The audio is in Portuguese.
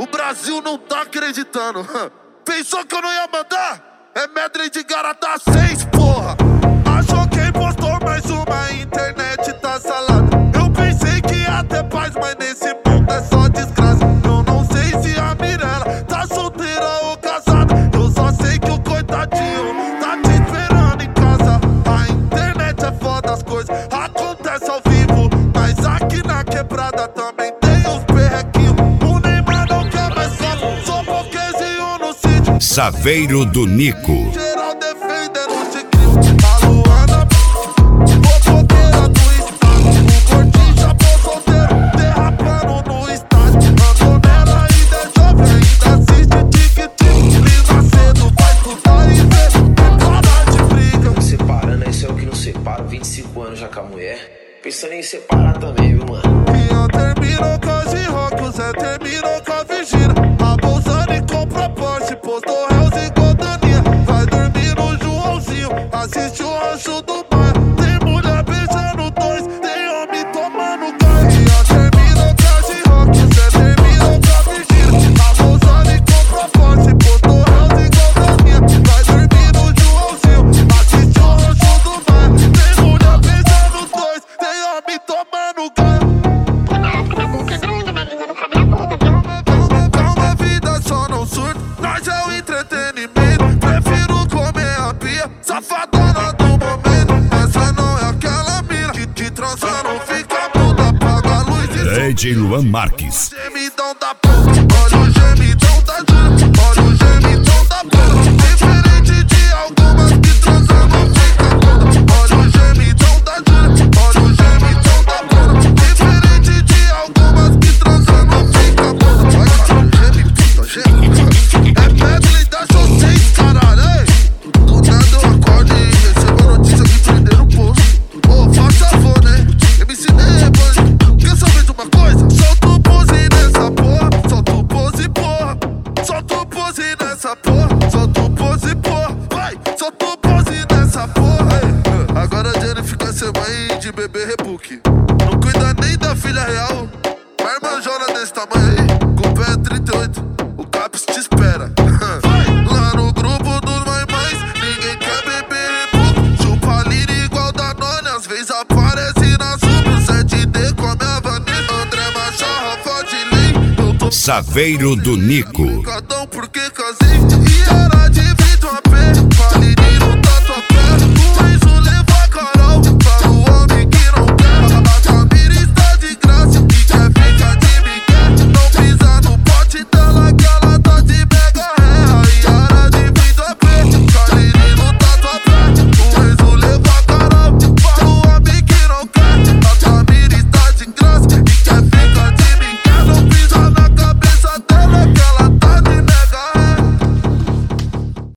O Brasil não tá acreditando. Pensou que eu não ia mandar? É medley de Garata 6, porra. Achou quem postou mais uma, internet tá salada. Eu pensei que ia ter paz, mas nesse mundo é só desgraça. Eu não sei se a Mirella tá solteira ou casada. Eu só sei que o coitadinho tá te esperando em casa. A internet é foda, as coisas acontecem ao vivo, mas aqui na quebrada também tem os perrequinhos. O Neymar não quer mais foto, só pouquezinho no sítio. Saveiro do Nico. Geral defendendo o tigrinho. A Luana, fofoqueira do estado. O gordinho chapou solteiro, derrapando no estádio. Andou nela ainda é jovem, ainda assiste tic-tic. Lina cedo, vai estudar e ver, parar de briga. Separando, esse é o que não separa. 25 anos já com a mulher. Pensando em separar também, viu, mano? Pia terminou com a G-Rock, o Zé terminou com a Virgínia. A Bolsani comprou Porsche, postou Hells e Godaninha. Vai dormir no Joãozinho, assiste o rancho do bairro. Tem mulher beijando dois, tem homem tomando gás. Pia terminou com a G-Rock, o Zé terminou com a Virgínia. A Bolsani comprou Porsche, postou Hells e Godaninha. Vai dormir no Joãozinho, assiste o rancho do bairro. Tem mulher beijando dois, tem homem tomando gás. Calma, vida só não surta, nós é o entretenimento. Prefiro comer a pia, safadona do momento. Essa não é aquela mina que transa, não fica puta, apaga a luz e DJ Luan Marques. gemidão da porra, olha o gemidão da Júlia, olha o gemidão da porra. Diferente de algumas que transam não fica toda. Olha o gemidão da Júlia, olha o gemidão da porra. Diferente de algumas que transam não fica toda. Vai, cara, gemidão. É medley da José, caralho, ei. Do nada eu acordo e recebo a notícia que prenderam o posto. Ô, faz favor, né? MC Nebas, quer saber de uma coisa? Solta o pose nessa porra, solta o pose, porra. Solta o pose nessa porra, solta o pose, porra. Vai, solta o pose nessa porra. Ei, agora a Jenny fica sem mãe de bebê rebook. Não cuida nem da filha real. Marmanjona desse tamanho aí, com o pé 38, o Caps te espera. Lá no grupo dos mães, ninguém quer beber rebook. Chupa lira igual Danone, às vezes aparece na sombra. 7D come a Vanessa, André Machado, Rafa de Lei. Eu tô Saveiro do Nico. Cadão porque casei e era de